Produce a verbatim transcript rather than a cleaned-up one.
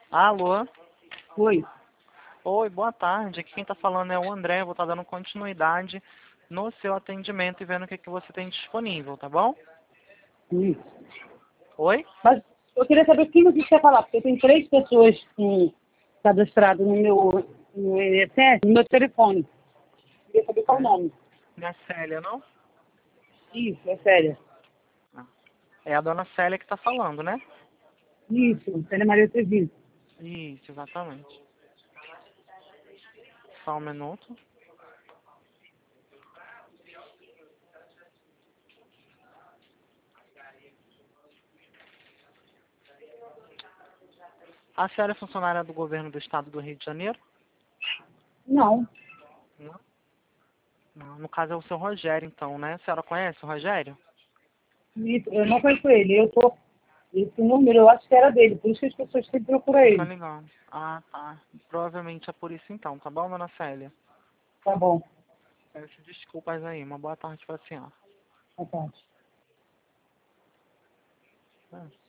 Alô? Oi. Oi, boa tarde. Aqui quem está falando é o André. Vou estar dando continuidade no seu atendimento e vendo o que, que você tem disponível, tá bom? Isso. Oi? Mas eu queria saber o que você quer falar, porque tem três pessoas com cadastrado no meu no I N S S, no meu telefone. Eu queria saber qual o É? nome. Não é Célia, não? Isso, é sério. Ah. É a dona Célia que está falando, né? Isso, Célia Maria Treviso. Isso, exatamente. Só um minuto. A senhora é funcionária do governo do estado do Rio de Janeiro? Não. Não. Não, no caso é o seu Rogério, então, né? A senhora conhece o Rogério? Isso, eu não conheço ele. Eu tô. Esse número eu acho que era dele, por isso que as pessoas sempre procuram Tá ele. ligado. Ah, tá. Provavelmente é por isso então, tá bom, dona Célia? Tá bom. Peço desculpas aí. Uma boa tarde pra senhora. Tá bom. É.